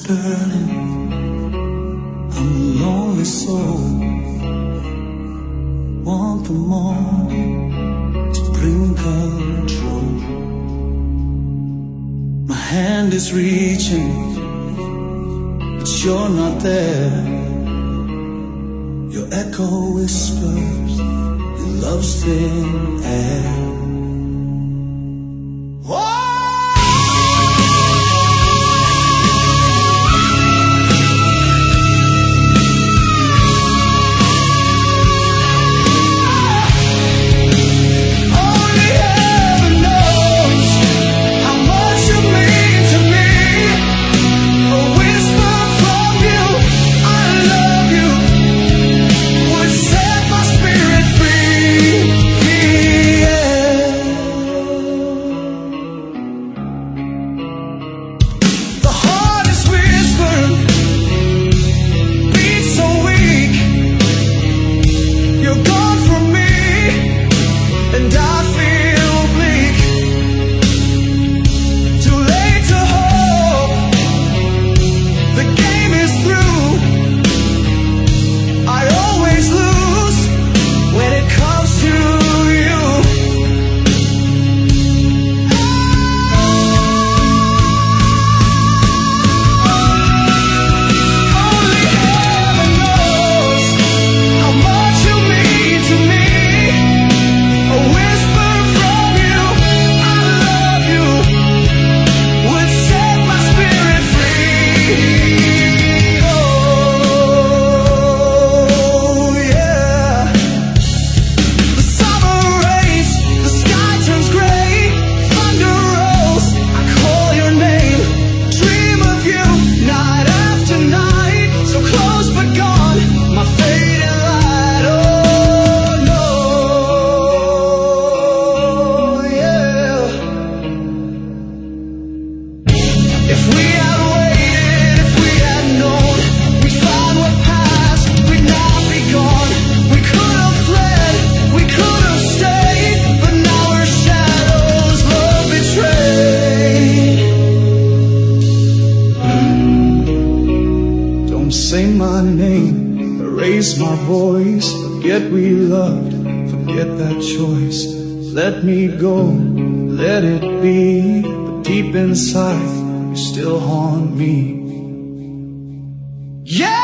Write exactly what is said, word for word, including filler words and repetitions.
burning. I'm a lonely soul. Want the morning to bring control. My hand is reaching, but you're not there. Your echo whispers in love's thin air. Say my name, erase my voice. Forget we loved, forget that choice. Let me go, let it be. But deep inside, you still haunt me. Yeah!